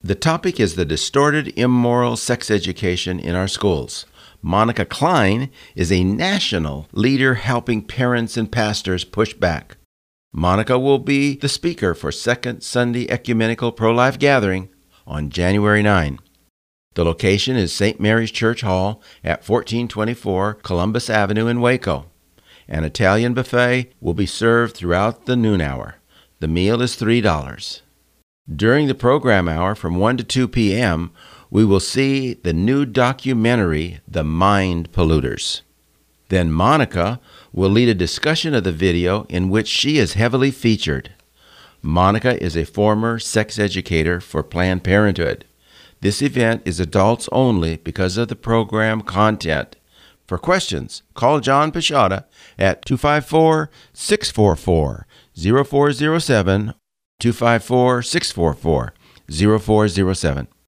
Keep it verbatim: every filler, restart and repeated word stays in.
The topic is the distorted, immoral sex education in our schools. Monica Klein is a national leader helping parents and pastors push back. Monica will be the speaker for Second Sunday Ecumenical Pro-Life Gathering on January ninth. The location is Saint Mary's Church Hall at fourteen twenty-four Columbus Avenue in Waco. An Italian buffet will be served throughout the noon hour. The meal is three dollars. During the program hour from one to two p.m., we will see the new documentary, The Mind Polluters. Then Monica will lead a discussion of the video in which she is heavily featured. Monica is a former sex educator for Planned Parenthood. This event is adults only because of the program content. For questions, call John Pashada at two five four, six four four, zero four zero seven, two five four, six four four, zero four zero seven.